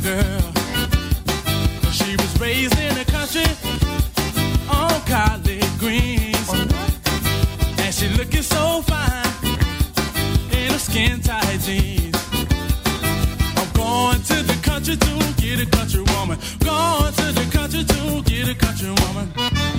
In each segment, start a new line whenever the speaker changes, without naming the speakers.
girl. She was raised in the country on collard greens. And she looking so fine in her skin tight jeans. I'm going to the country to get a country woman. Going to the country to get a country woman.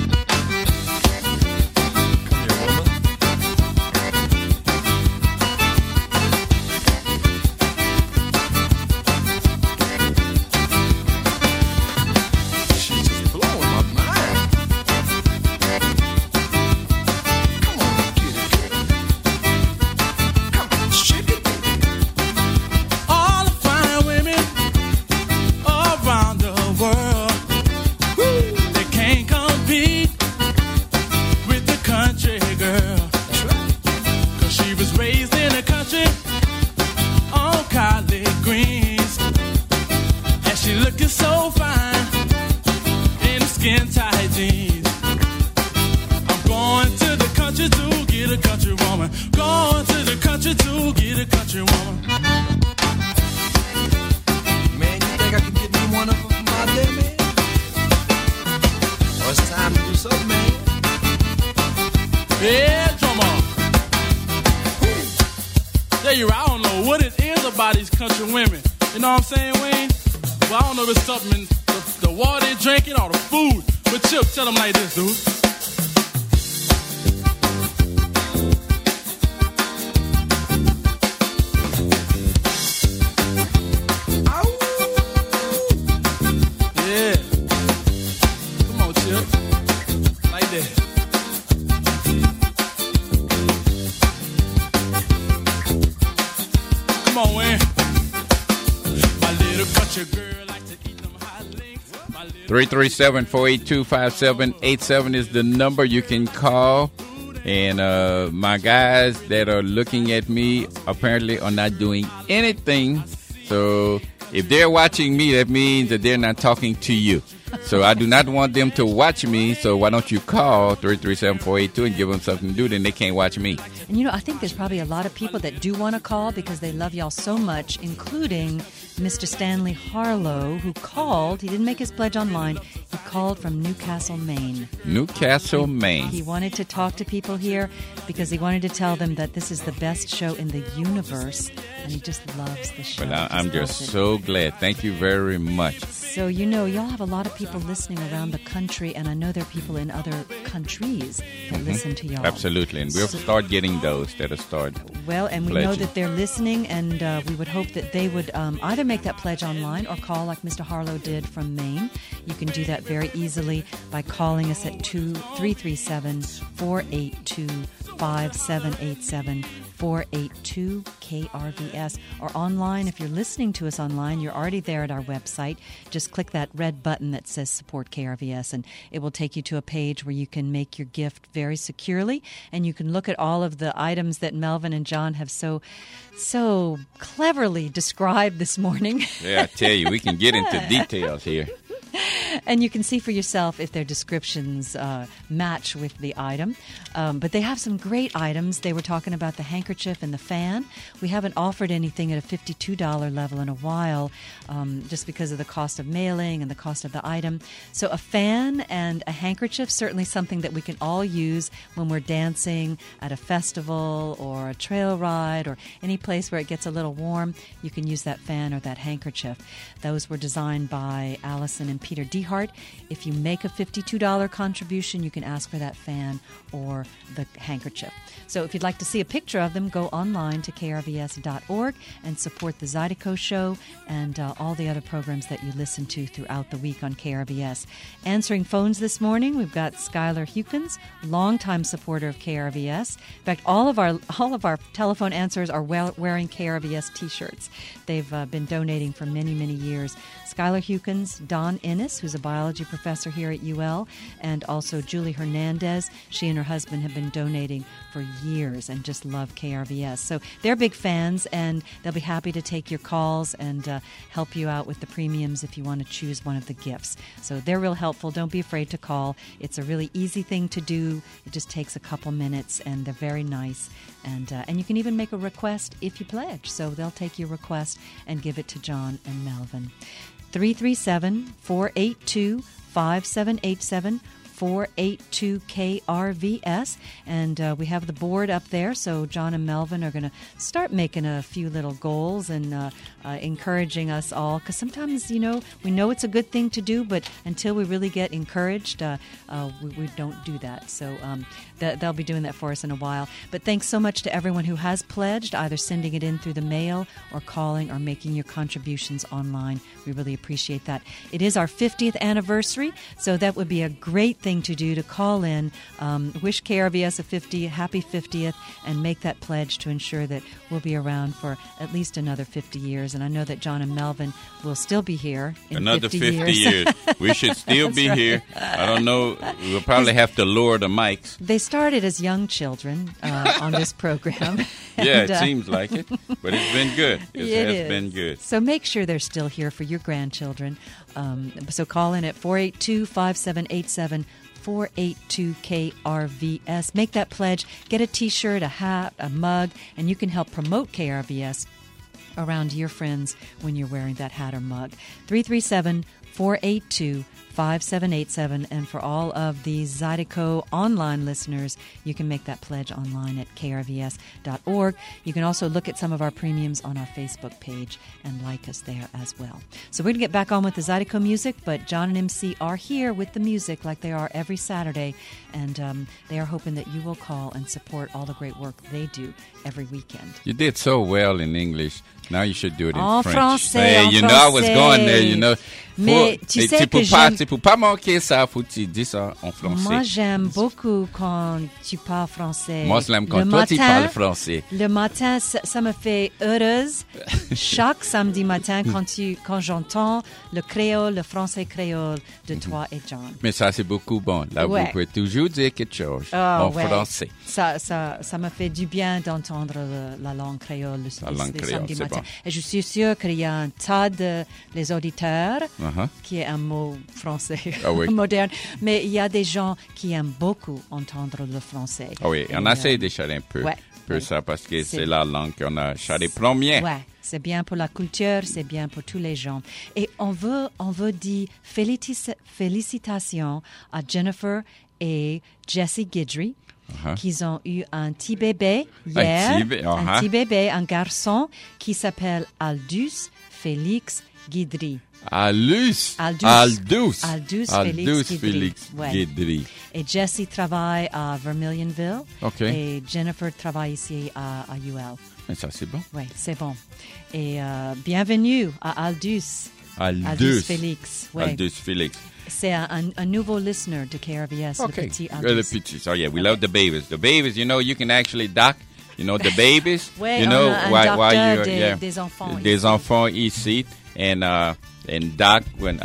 Tell them like this, dude. Yeah. Come on, Chip. Like that. Come on, man. My little country girl likes to eat them hot links.
337-482-5787 is the number you can call. And my guys that are looking at me apparently are not doing anything. So if they're watching me, that means that they're not talking to you. So I do not want them to watch me. So why don't you call 337-482 and give them something to do? Then they can't watch me.
And, you know, I think there's probably a lot of people that do want to call because they love y'all so much, including Mr. Stanley Harlow, who called. He didn't make his pledge online. He called from Newcastle, Maine.
Newcastle, Maine.
He wanted to talk to people here because he wanted to tell them that this is the best show in the universe, and he just loves the show.
But I'm just so glad. Thank you very much.
So, you know, y'all have a lot of people listening around the country, and I know there are people in other countries that listen to y'all.
Absolutely, and we'll start getting those that'll start
Well, and we
pledging.
know that they're listening, and we would hope that they would either make that pledge online or call like Mr. Harlow did from Maine. You can do that very easily by calling us at 337-482-5787. 482 KRVS, or online. If you're listening to us online, you're already there at our website. Just click that red button that says Support KRVS, and it will take you to a page where you can make your gift very securely, and you can look at all of the items that Melvin and John have so cleverly described this morning.
Yeah, I tell you, we can get into details here.
And you can see for yourself if their descriptions match with the item. But they have some great items. They were talking about the handkerchief and the fan. We haven't offered anything at a $52 level in a while, just because of the cost of mailing and the cost of the item. So a fan and a handkerchief, certainly something that we can all use when we're dancing at a festival or a trail ride or any place where it gets a little warm. You can use that fan or that handkerchief. Those were designed by Allison and Peter DeHart. If you make a $52 contribution, you can ask for that fan or the handkerchief. So if you'd like to see a picture of them, go online to krvs.org and support the Zydeco Show and all the other programs that you listen to throughout the week on KRVS. Answering phones this morning, we've got Skylar Hukins, longtime supporter of KRVS. In fact, all of our telephone answers are wearing KRVS T-shirts. They've been donating for many, many years. Skylar Hukins, Don Innes, who's a biology professor here at UL, and also Julie Hernandez. She and her husband have been donating for years and just love KRVS. So they're big fans, and they'll be happy to take your calls and help you out with the premiums if you want to choose one of the gifts. So they're real helpful. Don't be afraid to call. It's a really easy thing to do. It just takes a couple minutes, and they're very nice. And you can even make a request if you pledge. So they'll take your request and give it to John and Melvin. 337-482-5787. 482-KRVS, and we have the board up there, so John and Melvin are going to start making a few little goals and encouraging us all, because sometimes, we know it's a good thing to do, but until we really get encouraged, we don't do that. So they'll be doing that for us in a while. But thanks so much to everyone who has pledged, either sending it in through the mail or calling or making your contributions online. We really appreciate that. It is our 50th anniversary, so that would be a great thing to do, to call in, wish KRVS a happy 50th, and make that pledge to ensure that we'll be around for at least another 50 years. And I know that John and Melvin will still be here in
another
50
years. We should still be here. I don't know. We'll probably have to lower the mics.
They started as young children on this program.
Yeah,
And,
it seems like it, but it's been good. It has been good.
So make sure they're still here for your grandchildren. So call in at 482-5787, 482-KRVS. Make that pledge. Get a T-shirt, a hat, a mug, and you can help promote KRVS around your friends when you're wearing that hat or mug. 337-482-5787. And for all of the Zydeco online listeners, you can make that pledge online at krvs.org. You can also look at some of our premiums on our Facebook page and like us there as well. So we're going to get back on with the Zydeco music, but John and MC are here with the music like they are every Saturday, and they are hoping that you will call and support all the great work they do every weekend.
You did so well in English. Now you should do it in
En
French.
français,
Hey,
en
you know, I was going there,
Mais tu sais que
tu peux pas manquer ça, faut que tu dis ça en français.
Moi, j'aime beaucoup quand tu parles français.
Moi, je l'aime quand toi, tu parles français.
Le matin, ça me fait heureuse. Chaque samedi matin, quand j'entends le créole, le français créole de toi et John.
Mais ça, c'est beaucoup bon. Là,
Ouais.
vous pouvez toujours dire quelque chose
Ah,
en
ouais.
français.
Ça me fait du bien d'entendre la langue créole le
créole,
samedi
c'est
matin.
bon.
Et je suis sûre qu'il y a un tas de les auditeurs qui est un mot français
Ah oui.
moderne, mais il y a des gens qui aiment beaucoup entendre le français.
Ah oui, on
Et,
essaie d'échapper un peu,
ouais.
ça parce que
C'est-
c'est la langue qu'on a charré premier.
Ouais, c'est bien pour la culture, c'est bien pour tous les gens. Et on veut dire félicitations à Jennifer et Jesse Guidry, qui ont eu un petit bébé hier. Un petit bébé, un garçon qui s'appelle Aldous Félix Guidry.
Aldous Félix
Ouais.
Guidry.
Et Jesse travaille à Vermilionville.
OK.
Et Jennifer travaille ici à UL.
Mais ça, c'est bon.
Oui, c'est bon. Et bienvenue à Aldous. Aldous Félix. Ouais.
Aldous Félix.
C'est un nouveau listener de KRVS,
Okay.
le petit
The
Aldous.
petits. Oh, yeah, we love the babies. The babies, you can actually dock, the babies.
Ouais,
you
on
know,
a un
while
docteur
you're,
des enfants
Des
ici.
enfants ici. And Doc, when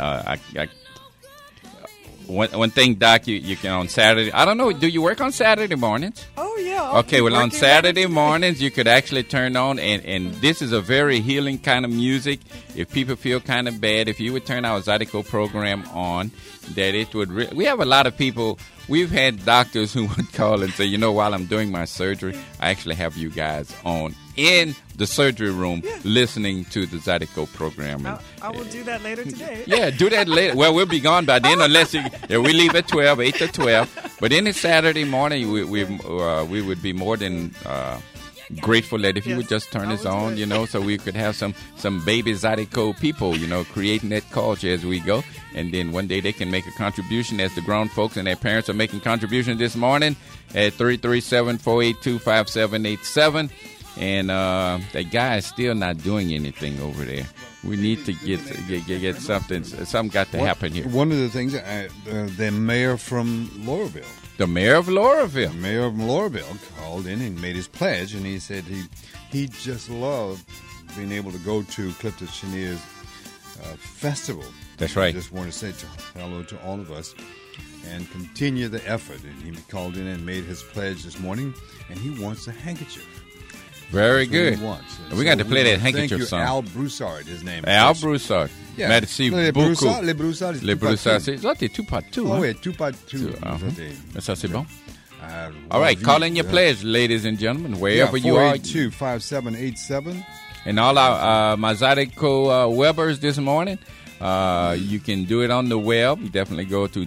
one thing, Doc, you can on Saturday. I don't know. Do you work on Saturday mornings?
Oh, yeah.
Okay, well, on Saturday mornings, you could actually turn on, and this is a very healing kind of music. If people feel kind of bad, if you would turn our Zydeco program on, that it would we have a lot of people. We've had doctors who would call and say, while I'm doing my surgery, I actually have you guys on in the surgery room listening to the Zydeco program. And,
I will do that later today.
yeah, do that later. Well, we'll be gone by then unless we leave at 12, 8 to 12. But any Saturday morning, we would be more than grateful that if you would just turn us on, so we could have some baby Zydeco people, creating that culture as we go. And then one day they can make a contribution as the grown folks and their parents are making contributions this morning at 337-482-5787. And that guy is still not doing anything over there. We need to get something. Something got to happen here.
One of the things, the mayor from Laurelville.
The mayor of Laurelville.
The mayor of Laurelville called in and made his pledge, and he said he just loved being able to go to Clifton Chanier's festival.
That's right.
I just want to say hello to all of us and continue the effort. And he called in and made his pledge this morning, and he wants a handkerchief.
Very
That's what
good.
he wants. And
We got to play that
thank
handkerchief
you,
song.
Al Broussard, his name.
Al Broussard.
Yeah.
Merci
Les
beaucoup.
Broussard, les Broussard,
Les Broussard, c'est ça, t'es tout partout.
Oh,
hein?
oui, tout partout.
Ça, c'est bon. All right, call in your pledge, ladies and gentlemen, wherever you are.
482-5787.
And all our my Zydeco Webbers this morning, You can do it on the web. You definitely go to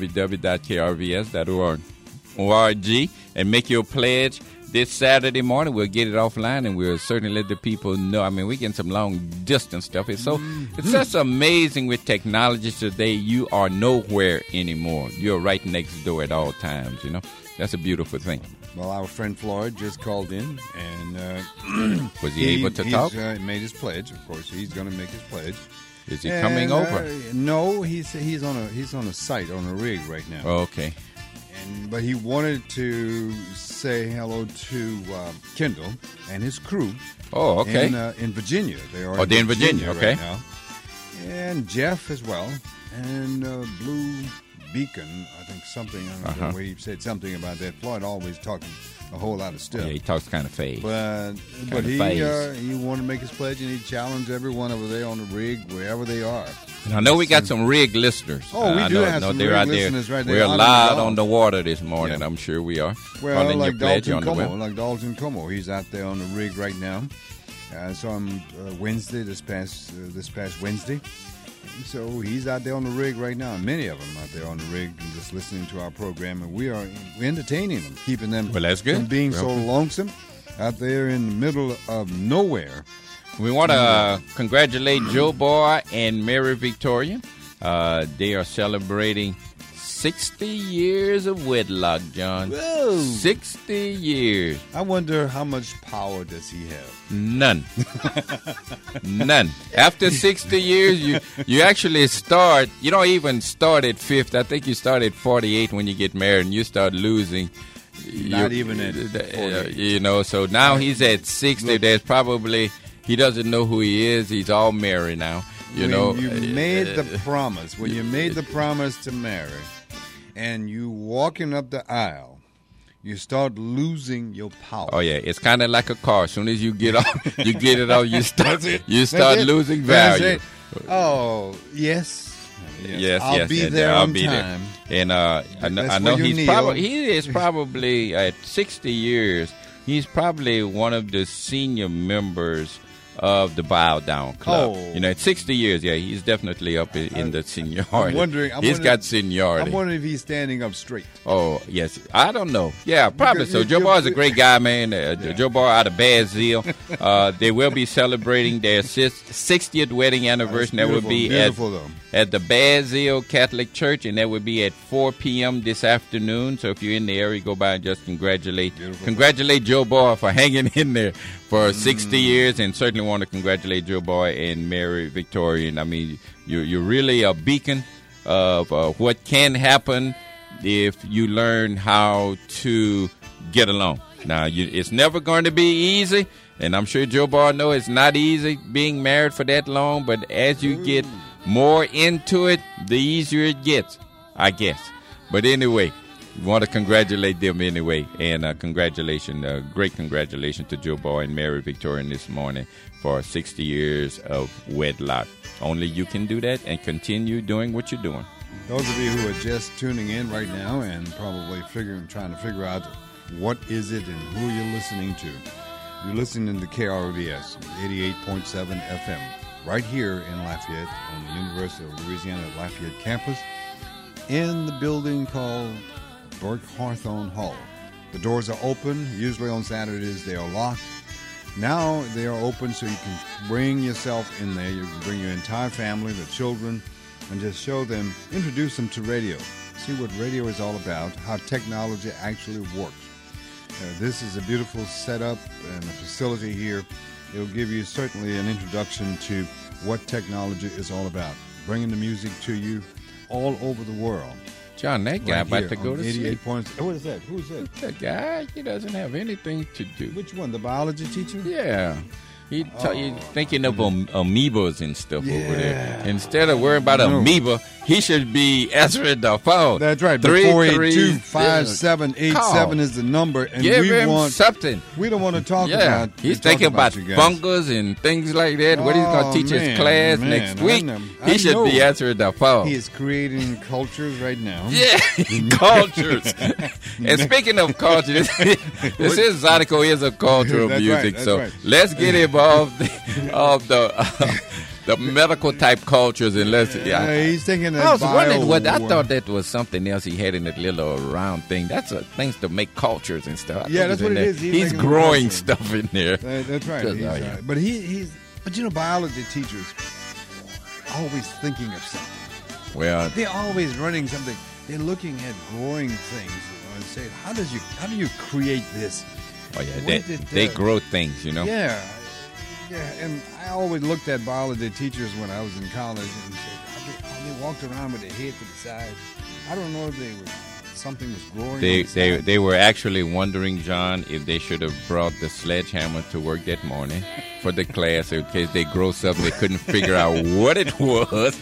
www.krvs.org and make your pledge. This Saturday morning, we'll get it offline, and we'll certainly let the people know. I mean, we're getting some long-distance stuff. It's just amazing with technology today. You are nowhere anymore. You're right next door at all times, you know. That's a beautiful thing.
Well, our friend Floyd just called in, and
was he able to talk?
He made his pledge. Of course, he's going to make his pledge.
Is he coming over?
No, he's on a site, on a rig right now.
Oh, okay.
But he wanted to say hello to Kendall and his crew.
Oh, okay.
In Virginia. They are
in Virginia, okay.
Right now. And Jeff as well. And Blue Beacon, I think something. I don't know where he said something about that. Floyd always talking a whole lot of stuff.
Yeah, he talks kind of fast.
But he wanted to make his pledge, and he challenged everyone over there on the rig, wherever they are.
And I know we got some rig listeners.
Oh, we do have some rig listeners right there.
We're live on the water this morning. Yeah. I'm sure we are.
Well, like Dalton Como, he's out there on the rig right now. I saw him Wednesday, this past Wednesday. So he's out there on the rig right now, and many of them out there on the rig and just listening to our program, and we're entertaining them, keeping them from being so lonesome out there in the middle of nowhere.
We want to congratulate Joe Boy and Mary Victoria. They are celebrating 60 years of wedlock, John.
Whoa.
60 years.
I wonder how much power does he have?
None. None. After 60 years, you actually start, you don't even start at 50. I think you start at 48 when you get married, and you start losing.
Not even at 48.
You know, so now he's at 60. There's probably, he doesn't know who he is. He's all married now.
When you made the promise to Mary, and you walking up the aisle, you start losing your power.
Oh yeah, it's kind of like a car. As soon as you get off, you start losing value.
Oh yes.
I'll
be there on time.
And I know he is probably at 60 years. He's probably one of the senior members of the Bow Down Club.
Oh.
You know, at 60 years, yeah, he's definitely up in the seniority. He's got seniority.
I'm wondering if he's standing up straight.
Oh, yes. I don't know. Yeah, probably so. Joe Boy is a great guy, man. Joe Boy out of Bazille. They will be celebrating their 60th wedding anniversary. That will be at the Bazille Catholic Church, and that will be at 4 p.m. this afternoon. So if you're in the area, go by and just congratulate Joe Boy for hanging in there for 60 years, and certainly want to congratulate Joe Boy and Mary Victoria. I mean, you're really a beacon of what can happen if you learn how to get along. Now, it's never going to be easy, and I'm sure Joe Boy knows it's not easy being married for that long, but as you get more into it, the easier it gets, I guess. But anyway, we want to congratulate them anyway, and great congratulations to Joe Boy and Mary Victoria this morning for 60 years of wedlock. Only you can do that and continue doing what you're doing.
Those of you who are just tuning in right now and probably trying to figure out what is it and who you're listening to, you're listening to KRVS 88.7 FM right here in Lafayette on the University of Louisiana at Lafayette campus in the building called Burke Hawthorne Hall. The doors are open. Usually on Saturdays they are locked. Now they are open so you can bring yourself in there. You can bring your entire family, the children, and just introduce them to radio. See what radio is all about, how technology actually works. This is a beautiful setup and a facility here. It'll give you certainly an introduction to what technology is all about, bringing the music to you all over the world.
John, that guy about to go to
88 points. What is that? Who's that?
That guy, he doesn't have anything to do.
Which one? The biology teacher?
Yeah. He's thinking of amoebas and stuff over there. Instead of worrying about amoeba, he should be answering the phone.
That's right. 482-5787 is the number. And
give him something.
We don't want to talk about
He's thinking about fungus and things like that. What he's going to teach his class next week. He should be answering the phone.
He is creating cultures right now.
Yeah, cultures. And speaking of culture, this is Zydeco is a culture of music. Let's get involved of the the medical type cultures, unless
he's thinking that
I was wondering what I
bio-
thought that was something else he had in that little round thing. That's things to make cultures and stuff. I
Yeah,
thought
that's
it was
what
in
it
there.
is. He's
He's
making a
growing
mushroom.
stuff in there.
That's right.
Just-
He's,
oh, yeah.
But biology teachers always thinking of something.
Well,
They're always running something. They're looking at growing things, and say, how do you create this?
oh yeah,
What did,
they grow things, you know.
Yeah. And I always looked at biology teachers when I was in college and said, how they walked around with their head to the side. I don't know if something was growing.
They were actually wondering, John, if they should have brought the sledgehammer to work that morning for the class in case they grow something they couldn't figure out what it was.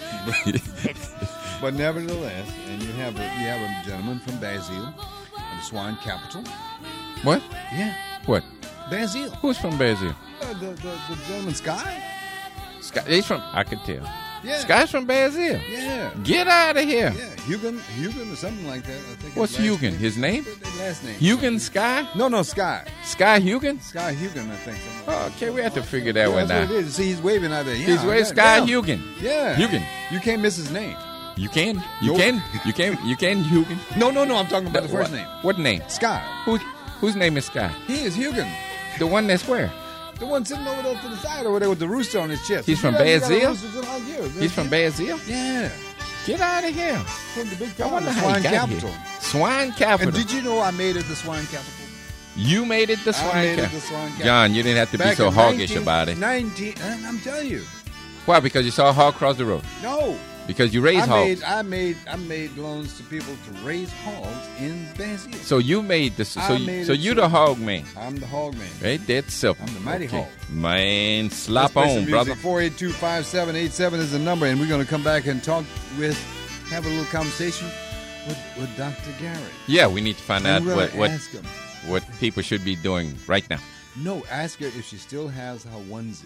But nevertheless, and you have a gentleman from Basile, the swine capital.
What?
Yeah,
What?
Basile.
Who's from Brazil?
The gentleman Sky.
Sky, he's from. I could tell.
Yeah.
Sky's from Brazil.
Yeah.
Get out of here.
Yeah, Hugan or something like that. I think.
What's
his last
Hugan?
name.
His name?
His last name.
Hugan Sky?
No, Sky.
Sky Hugan?
Sky Hugan, I think. Something like
Oh, okay, we have to figure that
that.
one
That's what
out.
it is. See, he's waving out there. Yeah,
He's way
yeah,
Sky
yeah.
Hugan.
Yeah.
Hugan.
You can't miss his name.
You can. You
Nope.
can. You can. You can. Hugan.
No, I'm talking about the first
What-
name.
What name?
Sky.
Whose name is Sky?
He is Hugan.
The one that's where?
The one sitting over there to the side over there with the rooster on his chest.
He's from
You got a
Basile?
rooster just like you.
He's from Brazil?
Yeah.
Get out of here.
From the big
I
town,
wonder
the
how
swine
he got
capital.
here. Swine capital.
And did you know I made it the swine capital?
You made it the
I
swine
made it
capital.
the swine capital.
John, you didn't have to be
Back
so
in
hoggish about it.
19, and I'm telling you,
Why? Because you saw a hog cross the road.
no.
Because you raised hogs.
I made loans to people to raise hogs in Basile.
So you made this.
I
So
made
you,
it
you
so.
the hog man.
I'm the hog man.
Right? That's simple.
I'm the mighty hog.
Man, slap
Let's play
on,
some
brother.
music. 482-5787 is the number, and we're going to come back and have a little conversation with Dr. Gary.
Yeah, we need to find out
And we're gonna
what
ask him.
what people should be doing right now.
No, ask her if she still has her onesie.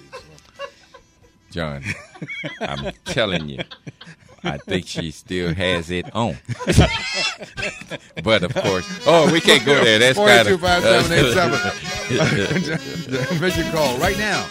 John, I'm telling you, I think she still has it on. But of course, we can't go there. That's kind of
482-5787. Make your call right now.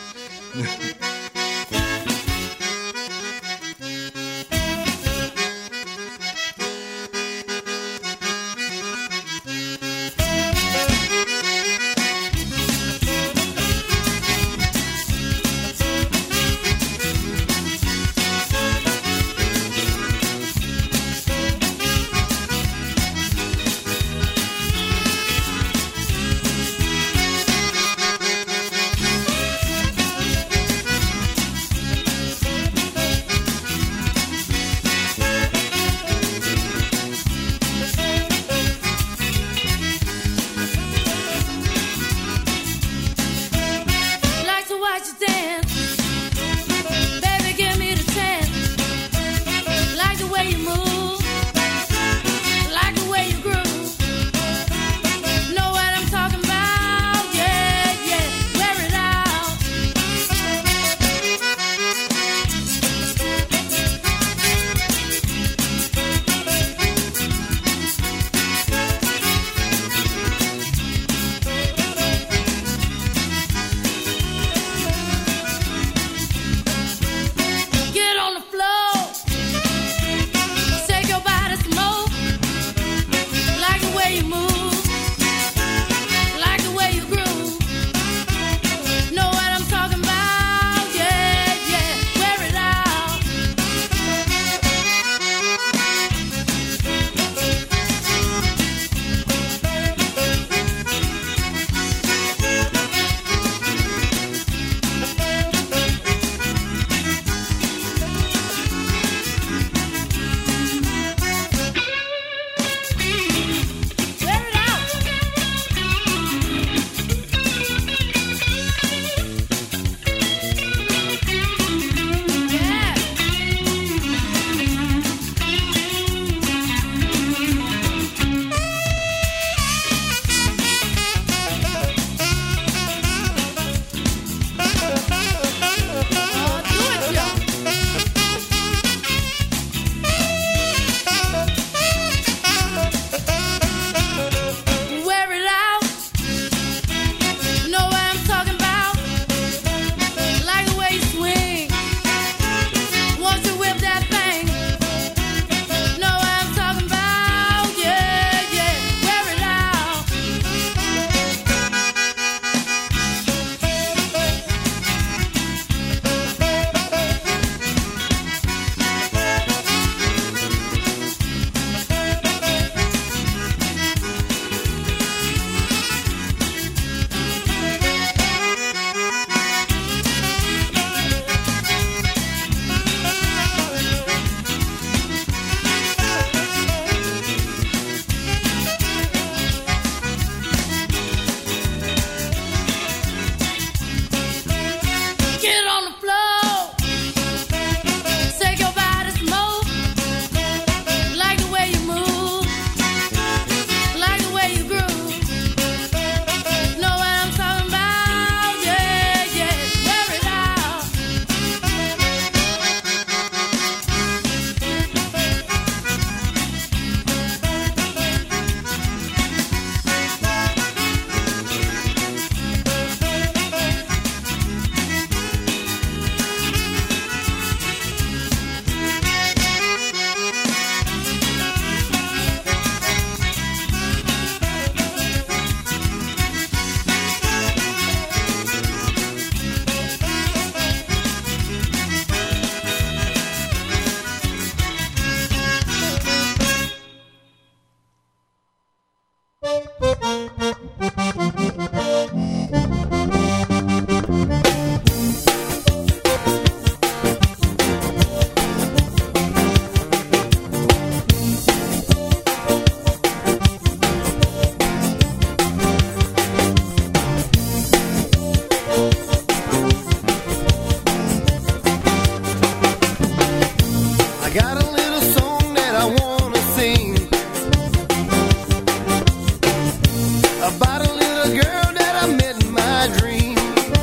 girl that I met in my dream.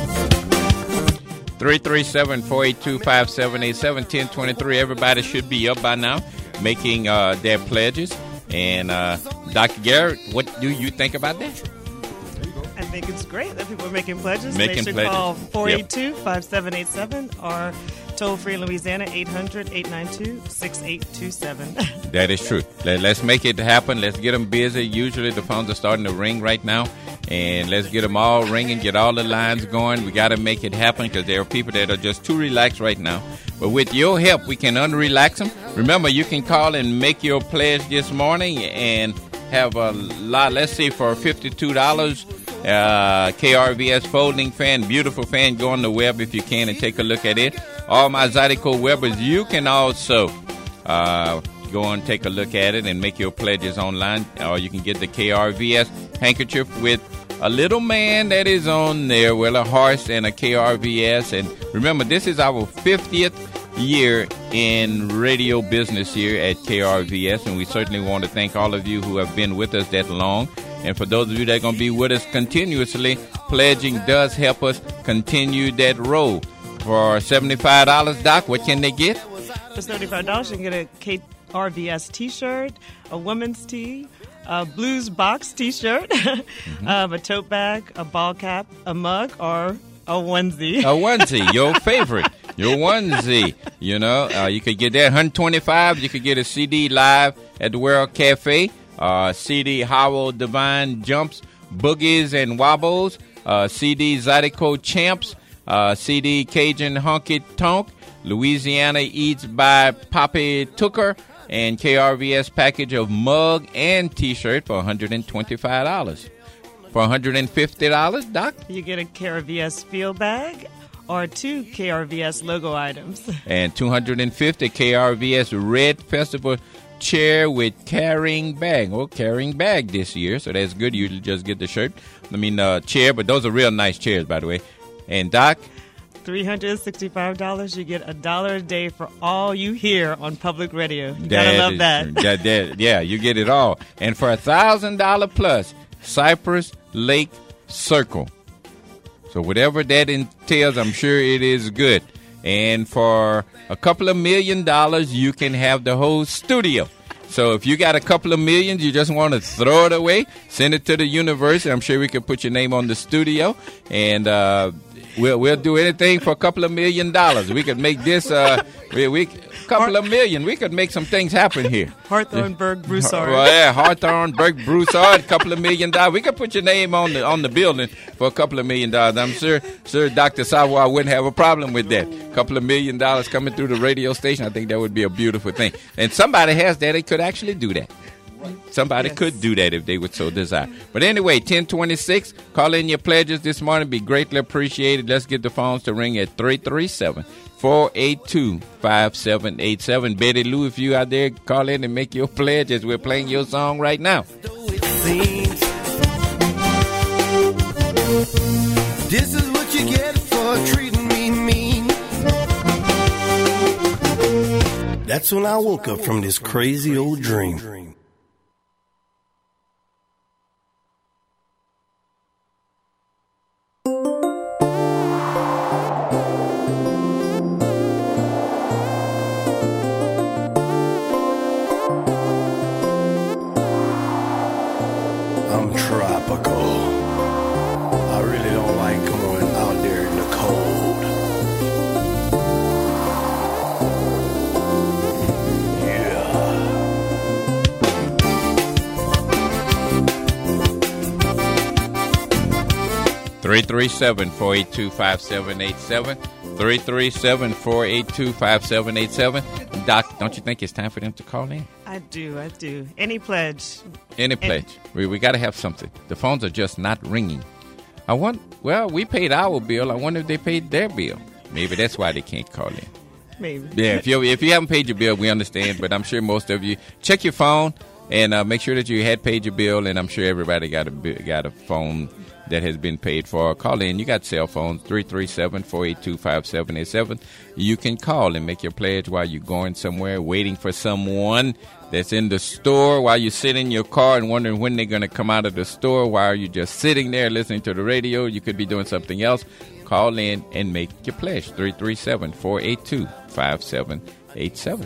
337-482-5787, 1023. Everybody should be up by now making their pledges. And Dr. Garrett, what do you think about that?
I think it's great that people are making pledges.
Making
they should
pledges.
call 482-5787 or toll-free in Louisiana, 800-892-6827.
That is true. Let's make it happen. Let's get them busy. Usually the phones are starting to ring right now. And let's get them all ringing, get all the lines going. We got to make it happen because there are people that are just too relaxed right now. But with your help, we can unrelax them. Remember, you can call and make your pledge this morning and have a lot, let's see, for $52, KRVS folding fan, beautiful fan. Go on the web if you can and take a look at it. All my Zydeco Webbers, you can also go and take a look at it and make your pledges online. Or you can get the KRVS handkerchief with a little man that is on there with a horse and a KRVS. And remember, this is our 50th year in radio business here at KRVS, and we certainly want to thank all of you who have been with us that long. And for those of you that are going to be with us continuously, pledging does help us continue that road. For $75, Doc, what can they get?
For $75, you can get a KRVS T-shirt, a women's tee, a Blues Box T-shirt, a tote bag, a ball cap, a mug, or a onesie.
A onesie, your favorite. Your onesie. You know, you could get that $125. You could get a CD live at the World Cafe. CD Howell Divine Jumps, Boogies and Wobbles. CD Zydeco Champs. CD Cajun Honky Tonk. Louisiana Eats by Poppy Tooker. And KRVS package of mug and T-shirt for $125. For $150, Doc?
You get a KRVS field bag or 2 KRVS logo items.
And $250 KRVS Red Festival chair with carrying bag. Oh, carrying bag this year, so that's good. You just get the shirt. Chair, but those are real nice chairs, by the way. And Doc?
$365, you get $1 a day for all you hear on public radio. You gotta love that.
Yeah, you get it all. And for $1,000 plus, Cypress Lake Circle. So whatever that entails, I'm sure it is good. And for a couple of $1 million, you can have the whole studio. So if you got a couple of millions, you just want to throw it away, send it to the university. I'm sure we can put your name on the studio, and we'll do anything for a couple of $1 million. We could make this couple of million. We could make some things happen here.
Hawthorne-Berg Broussard.
Well, yeah, Hawthorne-Berg Broussard, a couple of $1 million. We could put your name on the building for a couple of $1 million. I'm sure Dr. Savoy wouldn't have a problem with that. A couple of $1 million coming through the radio station. I think that would be a beautiful thing. And somebody has that. They could actually do that. Somebody could do that if they would so desire. But anyway, 1026, call in your pledges this morning. Be greatly appreciated. Let's get the phones to ring at 337-482-5787. Betty Lou, if you out there, call in and make your pledge as we're playing your song right now.
This is what you get for treating me mean. That's when I woke up from this crazy old dream. I'm tropical. I really don't like going out there in the cold. Yeah.
337-482-5787. 337-482-5787. Doc, don't you think it's time for them to call in?
I do. Any pledge.
Any pledge. We got to have something. The phones are just not ringing. We paid our bill. I wonder if they paid their bill. Maybe that's why they can't call in.
Maybe.
Yeah, if you haven't paid your bill, we understand. But I'm sure most of you check your phone and make sure that you had paid your bill. And I'm sure everybody got a phone that has been paid for. Call in. You got cell phones, 337-482-5787. You can call and make your pledge while you're going somewhere, waiting for someone that's in the store while you sit in your car and wondering when they're going to come out of the store. While you're just sitting there listening to the radio, you could be doing something else. Call in and make your pledge. 337-482-5787.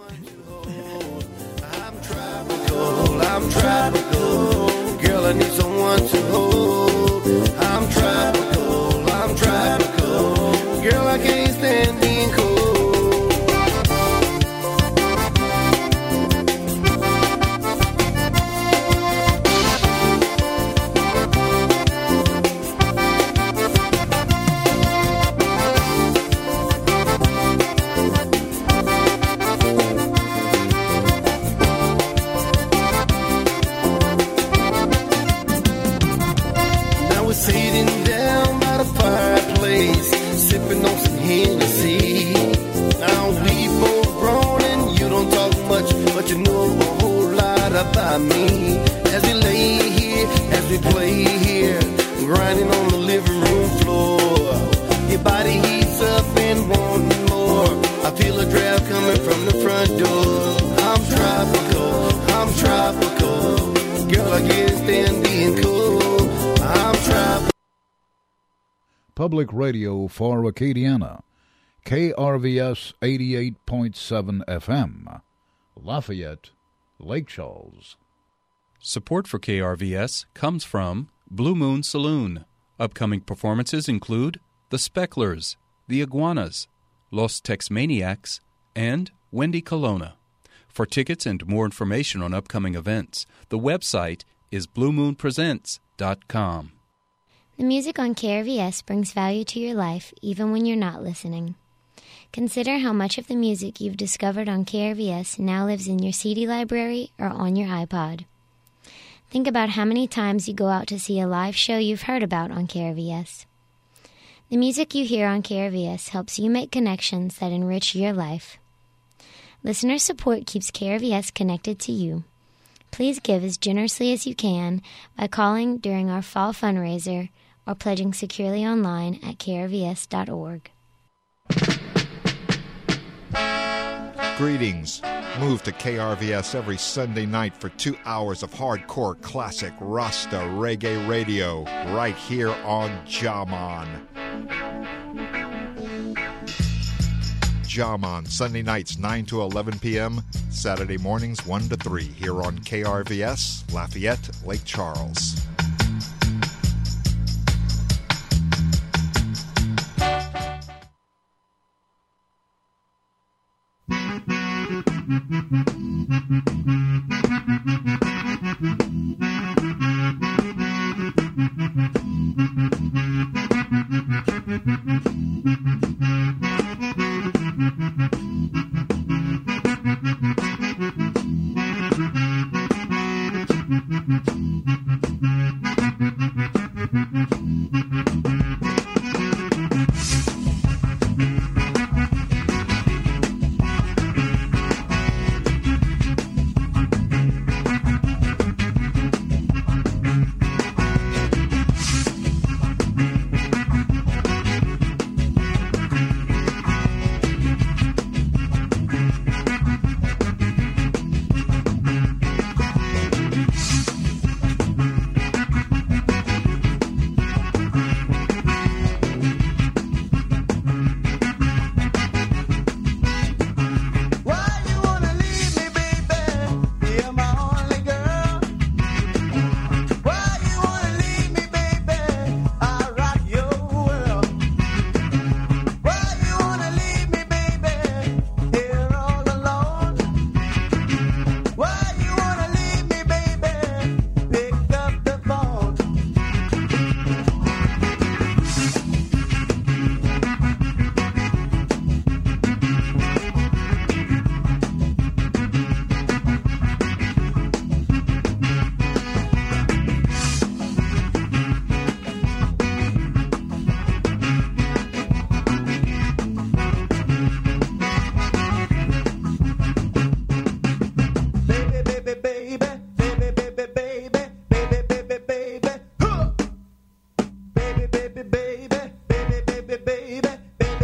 I'm tropical. Girl, I need someone to hold. I'm tropical. I'm tropical. Girl, I can't stand being cold. Sitting down by the fireplace, sipping on some Hennessy. Now we both grown and you don't talk much, but you know a whole lot about me. As we lay here, as we play here, grinding on the living room floor. Your body heats up and wanting more. I feel a draft coming from the front door. I'm tropical. Girl, I can't stand being cold. I'm tropical.
Public radio for Acadiana, KRVS 88.7 FM, Lafayette, Lake Charles.
Support for KRVS comes from Blue Moon Saloon. Upcoming performances include The Specklers, The Iguanas, Los Tex-Maniacs, and Wendy Colonna. For tickets and more information on upcoming events, the website is bluemoonpresents.com.
The music on KRVS brings value to your life even when you're not listening. Consider how much of the music you've discovered on KRVS now lives in your CD library or on your iPod. Think about how many times you go out to see a live show you've heard about on KRVS. The music you hear on KRVS helps you make connections that enrich your life. Listener support keeps KRVS connected to you. Please give as generously as you can by calling during our fall fundraiser or pledging securely online at krvs.org.
Greetings. Move to KRVS every Sunday night for 2 hours of hardcore classic Rasta reggae radio right here on Jaman. Jaman, Sunday nights 9 to 11 p.m., Saturday mornings 1 to 3 here on KRVS, Lafayette, Lake Charles.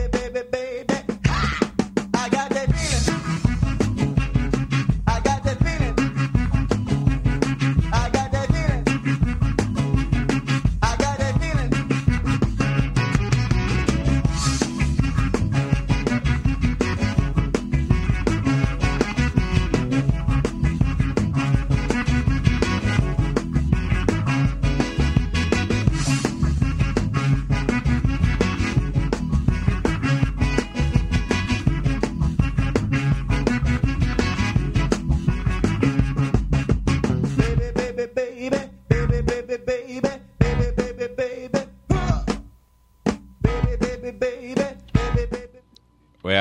I got that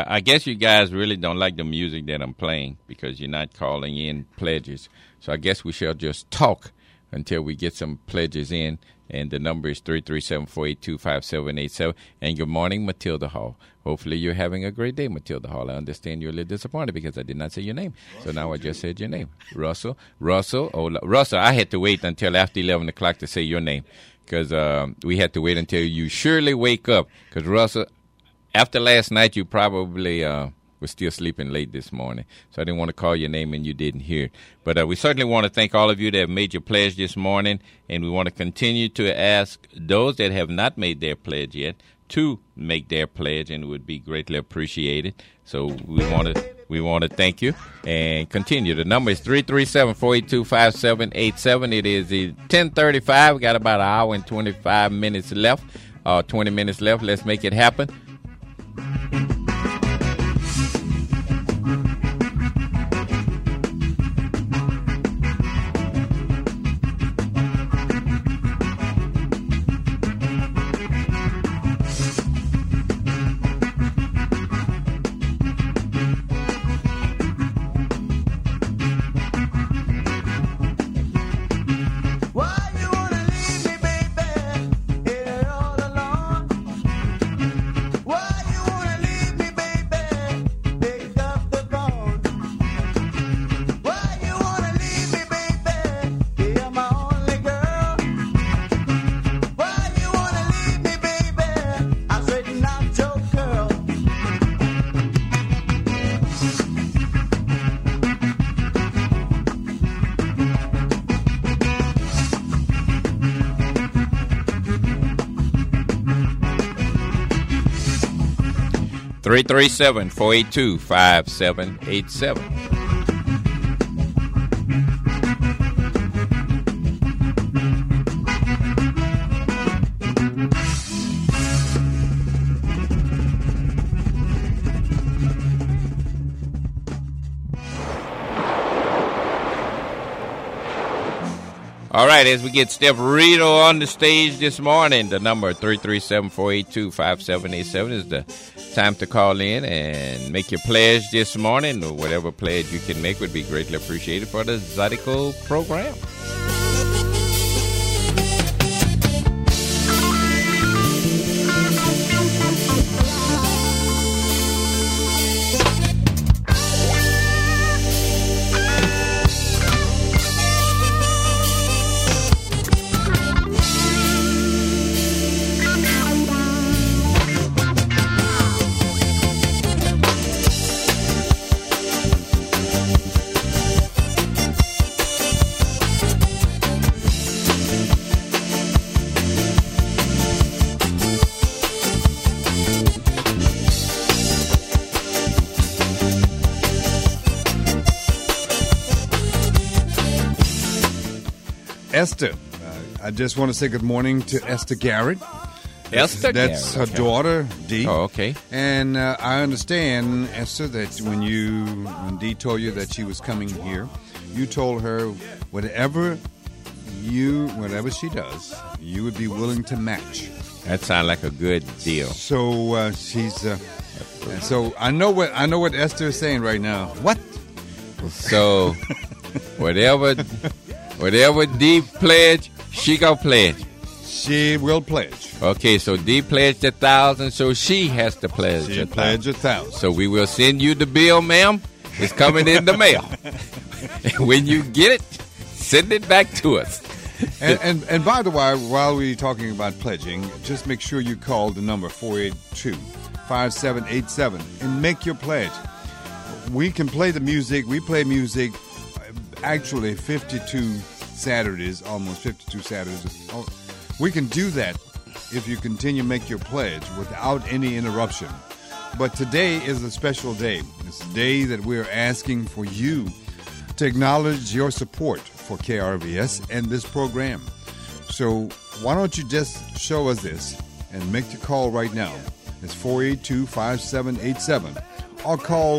I guess you guys really don't like the music that I'm playing because you're not calling in pledges. So I guess we shall just talk until we get some pledges in. And the number is 337-482-5787. And good morning, Matilda Hall. Hopefully you're having a great day, Matilda Hall. I understand you're a little disappointed because I did not say your name. So now I just said your name. Russell, I had to wait until after 11 o'clock to say your name because we had to wait until you surely wake up. Because, Russell, after last night, you probably was still sleeping late this morning. So I didn't want to call your name and you didn't hear it. But we certainly want to thank all of you that have made your pledge this morning. And we want to continue to ask those that have not made their pledge yet to make their pledge, and it would be greatly appreciated. So we want to thank you and continue. The number is 337-482-5787. It is 10:35. We got about an hour and 25 minutes left, 20 minutes left. Let's make it happen. Three 337-482-5787. All right, as we get Steph Rito on the stage this morning, the number 337-482-5787 is the time to call in and make your pledge this morning, or whatever pledge you can make would be greatly appreciated for the Zydeco program.
Esther, I just want to say good morning to Esther Garrett.
Esther
That's
Garrett,
her daughter, Dee.
Oh, okay.
And I understand, Esther, that when Dee told you that she was coming here, you told her whatever she does, you would be willing to match.
That sounds like a good deal.
So so I know what Esther is saying right now. What?
So whatever Dee pledge, she gonna pledge.
She will pledge.
Okay, so Dee pledged 1,000, so she has to pledge.
She pledged 1,000.
So we will send you the bill, ma'am. It's coming in the mail. And when you get it, send it back to us.
And by the way, while we're talking about pledging, just make sure you call the number 482-5787 and make your pledge. We can play the music. We play music actually 52 Saturdays, almost 52 Saturdays. We can do that if you continue to make your pledge without any interruption. But today is a special day. It's a day that we're asking for you to acknowledge your support for KRVS and this program. So why don't you just show us this and make the call right now. It's 482-5787 or call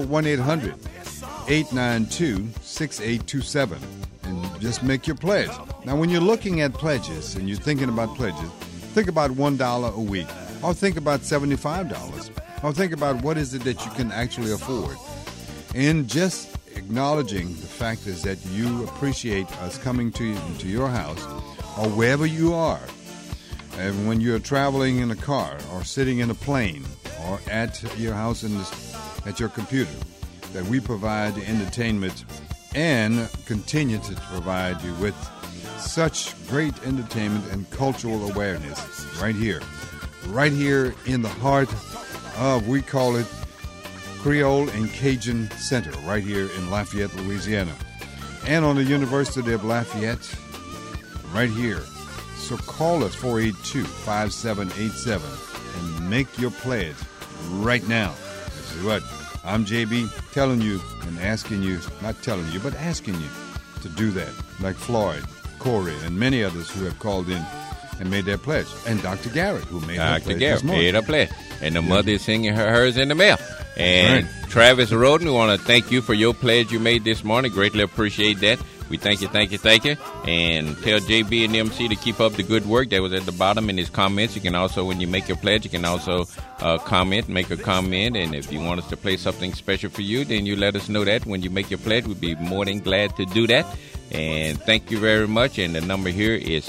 1-800-892-6827 and just make your pledge. Now, when you're looking at pledges and you're thinking about pledges, think about $1 a week or think about $75 or think about what is it that you can actually afford. And just acknowledging the fact is that you appreciate us coming to your house or wherever you are. And when you're traveling in a car or sitting in a plane or at your house at your computer, that we provide entertainment and continue to provide you with such great entertainment and cultural awareness right here in the heart of, we call it Creole and Cajun Center, right here in Lafayette, Louisiana, and on the University of Lafayette, right here. So call us 482-5787 and make your pledge right now. This is what I'm JB telling you and asking you, not telling you, but asking you to do that, like Floyd, Corey, and many others who have called in and made their pledge. And Dr. Garrett, who made her pledge this morning.
Made her pledge. And the mother is singing hers in the mail. And right. Travis Roden, we want to thank you for your pledge you made this morning. Greatly appreciate that. We thank you. And tell JB and MC to keep up the good work. That was at the bottom in his comments. You can also, when you make your pledge, you can also make a comment. And if you want us to play something special for you, then you let us know that when you make your pledge. We'd be more than glad to do that. And thank you very much. And the number here is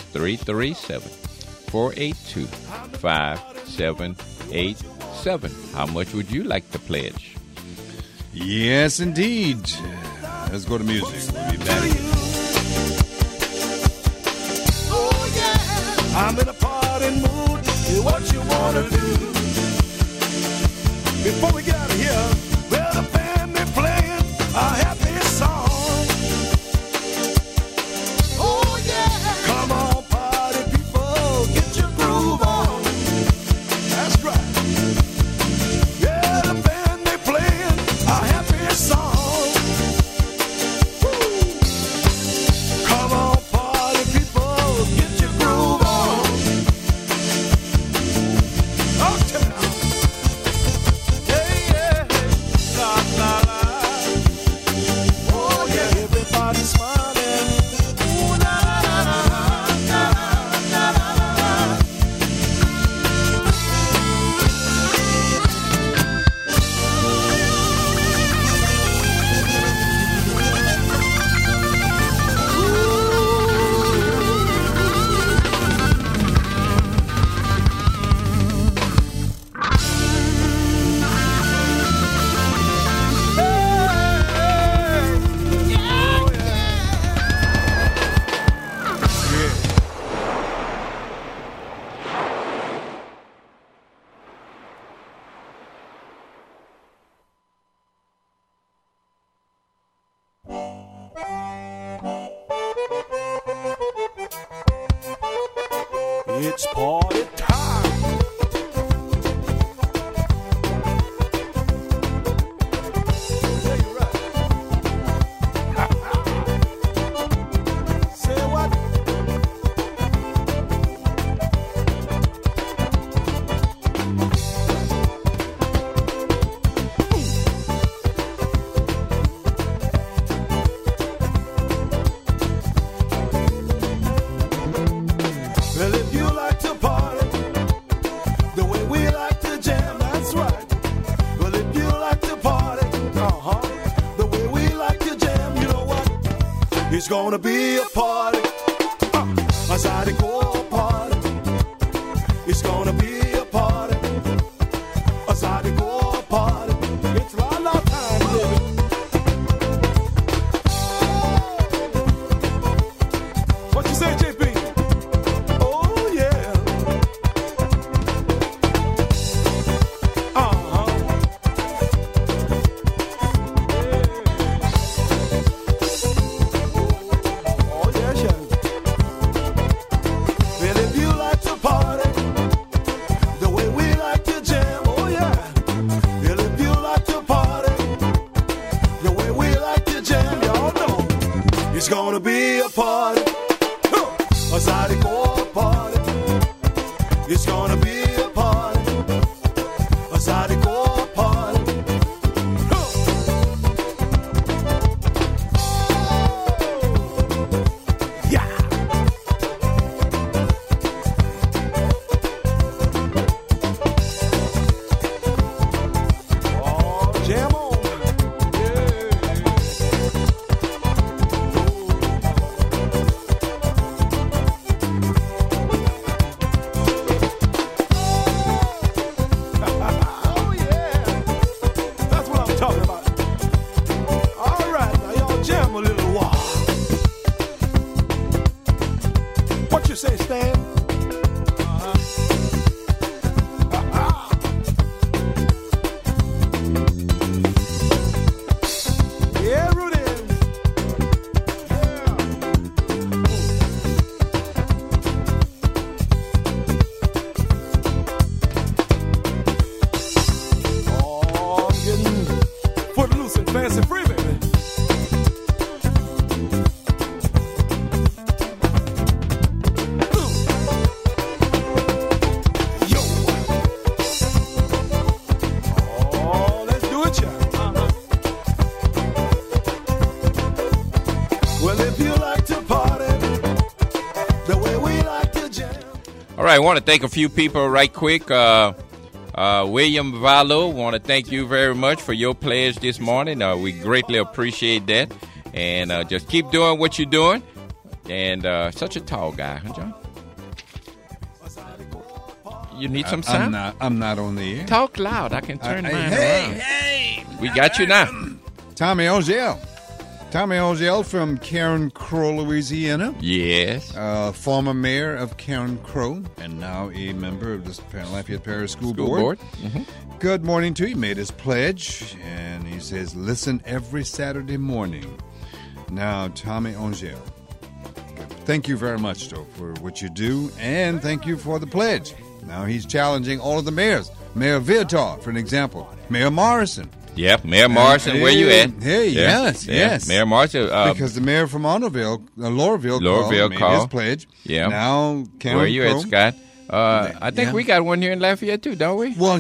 337-482-5787. How much would you like to pledge?
Yes, indeed. Let's go to music. We'll be back.
Oh, yeah. I'm in a party mood. Do what you want to do. Before we get out of here, well, the band be playing a happy song. Oh, yeah. Come on, party people. Get your groove on. That's right. Yeah, the band be playing a happy song. It's party time. Yeah, you're right. Say what? Well, if you like to party the way we like to jam, that's right. Well, if you like to party, the way we like to jam, you know what? It's gonna be a party. As I go a party, it's gonna be a party. As I go a party, it's right now time, baby. What you say, JP? It's gonna be a party. A Zydeco party. It's gonna be a party. A Zydeco party. Yeah.
right, I want to thank a few people right quick. William Vallo, want to thank you very much for your pledge this morning. We greatly appreciate that. And just keep doing what you're doing. And such a tall guy, huh, John? You need some sound?
I'm not on the air.
Talk loud. I can turn mine around.
Hey!
We got you now.
Tommy Ongel. Tommy Ongel from Karen Crow, Louisiana.
Yes.
Former mayor of Karen Crow and now a member of the Lafayette Parish School Board.
Mm-hmm.
Good morning to you. He made his pledge, and he says, listen every Saturday morning. Now, Tommy Ongel, thank you very much, though, for what you do, and thank you for the pledge. Now he's challenging all of the mayors. Mayor Viator, for an example. Mayor Morrison.
Yep, Mayor Morrison, where you at?
Hey,
yeah.
yes.
Mayor Morrison.
Because the mayor from Laurelville
called.
made his pledge.
Yeah.
Now, Karen
where you
Crow.
at, Scott? I think we got one here in Lafayette, too, don't we?
Well,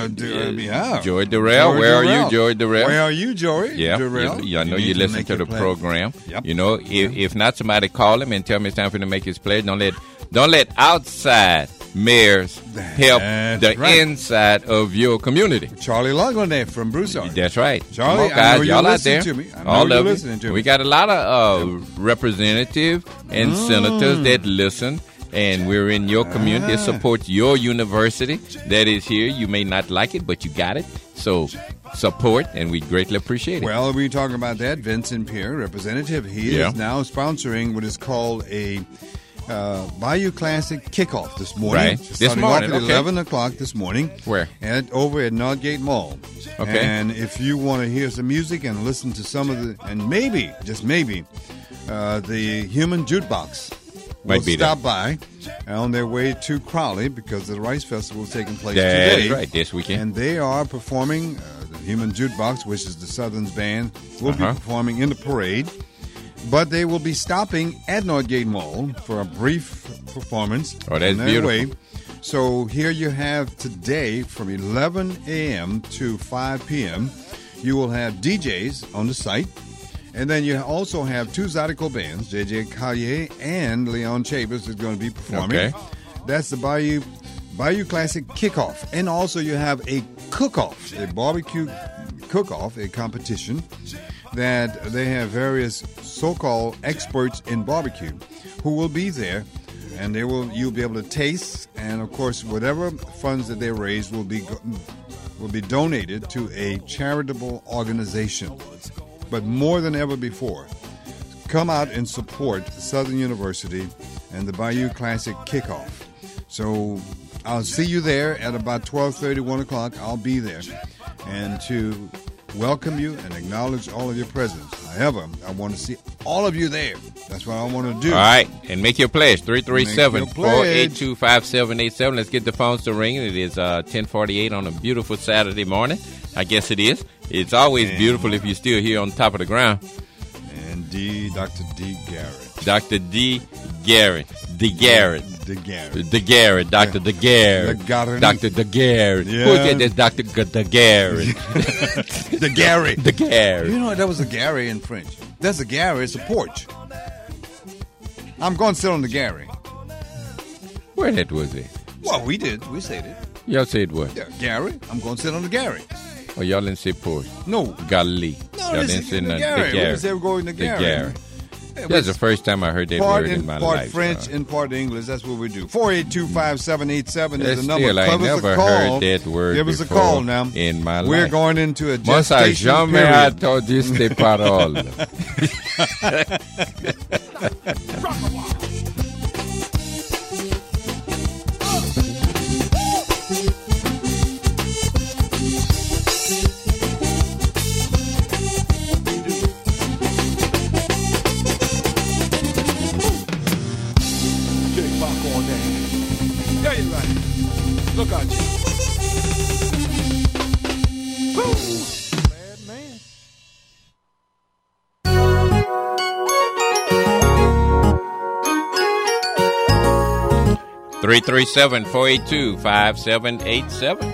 yeah.
Joy Durrell. Where are you, Joy Durrell?
Where are you, Joy Durrell?
I know you listen to the program.
Yep.
You know, if not, somebody call him and tell him it's time for him to make his pledge. Don't let outside mayors help the inside of your community.
Charlie Loughlin from Broussard.
That's right.
Charlie,
Come on, guys,
I know
y'all
you're
out there.
listening to me. I know
All
you're
of
listening to
you.
me.
We got a lot of representatives and senators that listen. And we're in your community that supports your university that is here. You may not like it, but you got it. So support, and we greatly appreciate it.
Well, we talking about that. Vincent Pierre, representative, he is now sponsoring what is called a Bayou Classic kickoff this morning.
Right. This
Starting
morning,
off at
okay.
11 o'clock this morning.
Where?
Over at Northgate Mall.
Okay.
And if you want to hear some music and listen to some of the, and maybe, just maybe, the Human Jukebox will stop by on their way to Crowley because the Rice Festival is taking place today.
That's right, this weekend.
And they are performing, the Human Jukebox, which is the Southerns band, will be performing in the parade. But they will be stopping at Northgate Mall for a brief performance.
Oh, that's beautiful.
So here you have today from 11 a.m. to 5 p.m. You will have DJs on the site. And then you also have two Zydeco bands, J.J. Collier and Leon Chavez is going to be performing.
Okay.
That's the Bayou Classic Kickoff. And also you have a cook-off, a barbecue cook-off, a competition that they have various so-called experts in barbecue who will be there. And you'll be able to taste, and of course, whatever funds that they raise will be donated to a charitable organization. But more than ever before, come out and support Southern University and the Bayou Classic Kickoff. So I'll see you there at about 12:30, 1 o'clock. I'll be there and to welcome you and acknowledge all of your presence. However, I want to see all of you there. That's what I want to do.
All right, and make your pledge, 337-482-5787. Let's get the phones to ringing. It is 10:48 on a beautiful Saturday morning. I guess it is. It's always beautiful if you're still here on top of the ground.
And Dr. D. Garrett.
Dr. D. Garrett. D. Garrett.
D. Garrett.
D. Garrett. Dr. D. Garrett. Dr. D. Garrett.
Yeah.
Who's that? That's Dr. D. Garrett.
The Gary.
The Garrett.
You know, that was a Gary in French. That's a Gary. It's a porch. I'm going to sit on the Gary.
Where that was it?
Well, we did. We said it.
Y'all said what?
Yeah, Gary. I'm going to sit on the Gary.
Oh, y'all didn't say porch.
No.
Galilee.
No,
y'all
this
didn't
is
say
the
nothing.
Gary.
The Gary.
We said we're going to
The
Gary.
Gary. That's the first time I heard that word in my
part
life.
French and part English. That's what we do. 482-5787 is the number.
Still, I ain't
Give us
never
a call.
heard that word
Give us a
before
call now.
in my life.
We're going into a
Moi, ça
gestation
jamais
period.
entendu ces paroles.
Kick back on there. Yeah, you're right. Look at you. Woo! Bad man.
Three 337-482-5787.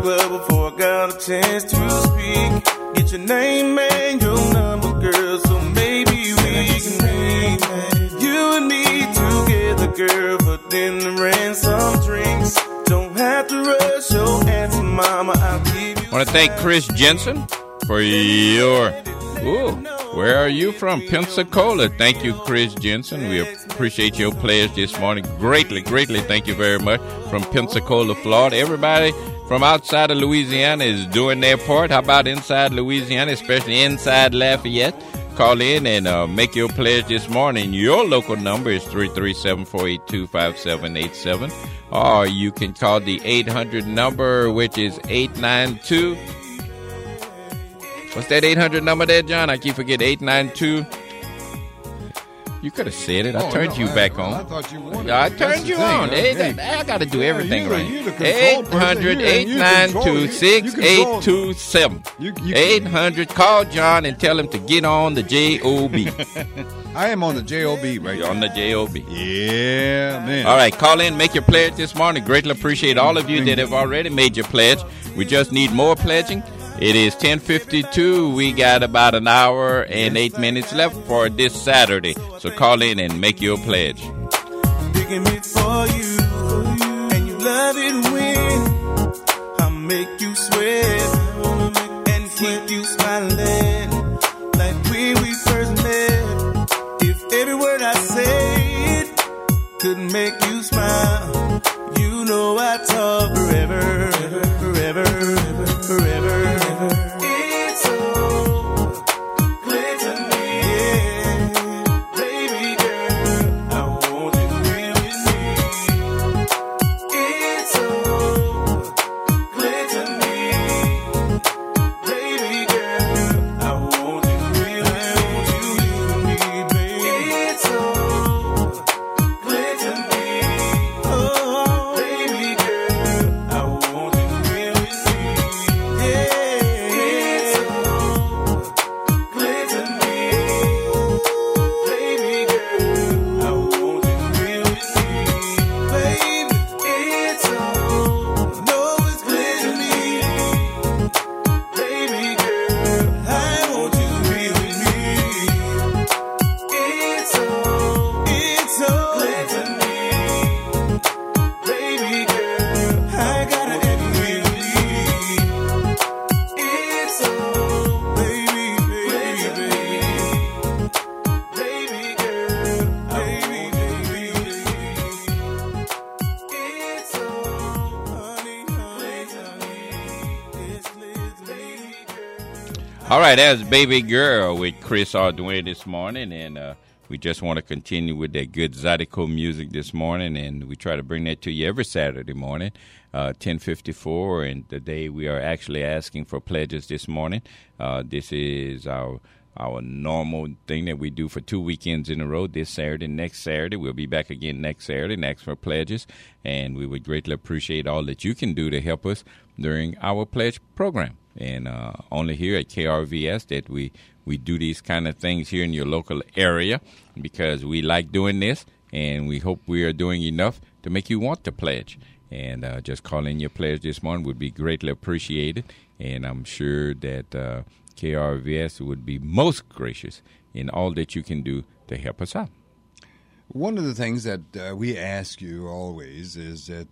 club before I got a chance to speak. Get your name and your number, girl, so maybe we can meet. You and me together, girl, but then ran some drinks. Don't have to rush your answer, mama. I'll give you.
I want to thank Chris Jensen for your. Ooh, where are you from? Pensacola. Thank you, Chris Jensen. We appreciate your players this morning. Greatly. Thank you very much. From Pensacola, Florida. Everybody from outside of Louisiana is doing their part. How about inside Louisiana, especially inside Lafayette? Call in and make your pledge this morning. Your local number is 337-482-5787. Or you can call the 800 number, which is 892. What's that 800 number there, John? I keep forgetting. 892. You could have said it. I turned you back on.
I thought you wanted
I turned you on.
Hey.
I got to do everything right.
800-892-6827.
800. Call John and tell him to get on the J-O-B.
I am on the J-O-B right
You're on the J-O-B.
Yeah, man.
All right, call in, make your pledge this morning. Greatly appreciate all of you that have already made your pledge. We just need more pledging. It is 10:52. We got about an hour and 8 minutes left for this Saturday. So call in and make your pledge.
Picking it for you, and you love it when I make you sweat and keep you smiling like when we first met. If every word I said could make you smile, you know I talk forever. It's so clear to me, yeah. Baby girl, I want you here with me. It's so clear to me, baby girl, I want you here with me, baby. It's so clear to me, oh, baby girl, I want you here with me.
All right, that's Baby Girl with Chris Arduin this morning, and we just want to continue with that good Zydeco music this morning, and we try to bring that to you every Saturday morning, 10:54, and today we are actually asking for pledges this morning. This is our normal thing that we do for 2 weekends in a row, this Saturday, next Saturday. We'll be back again next Saturday and ask for pledges, and we would greatly appreciate all that you can do to help us during our pledge program. And only here at KRVS that we do these kind of things here in your local area because we like doing this, and we hope we are doing enough to make you want to pledge. And just call in your pledge this morning would be greatly appreciated, and I'm sure that KRVS would be most gracious in all that you can do to help us out.
One of the things that we ask you always is that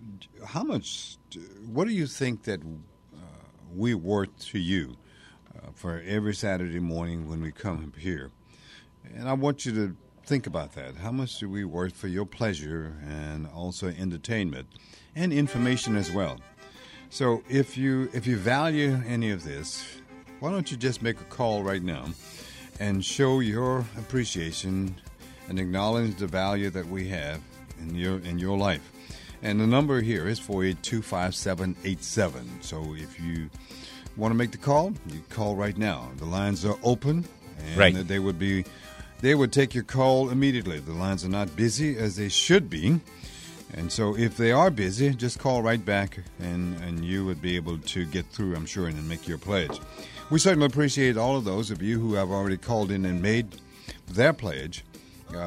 what do you think that we worth to you for every Saturday morning when we come up here? And I want you to think about that. How much do we worth for your pleasure and also entertainment and information as well? So if you value any of this, why don't you just make a call right now and show your appreciation and acknowledge the value that we have in your life. And the number here is 482-5787. So if you want to make the call, you call right now. The lines are open, and
right.
They would take your call immediately. The lines are not busy as they should be. And so if they are busy, just call right back, and you would be able to get through, I'm sure, and make your pledge. We certainly appreciate all of those of you who have already called in and made their pledge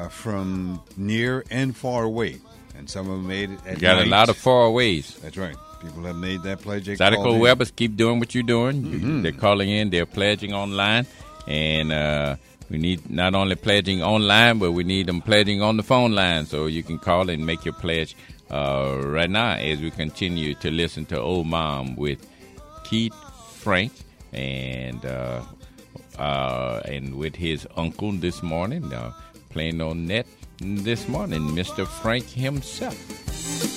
from near and far away. And some of them made it at
got
night.
a lot of far ways.
That's right. People have made that pledge.
Zydeco Webbers, keep doing what you're doing. They're calling in. They're pledging online. And we need not only pledging online, but we need them pledging on the phone line. So you can call and make your pledge right now as we continue to listen to Old Mom with Keith Frank and with his uncle this morning, playing on net this morning, Mr. Frank himself.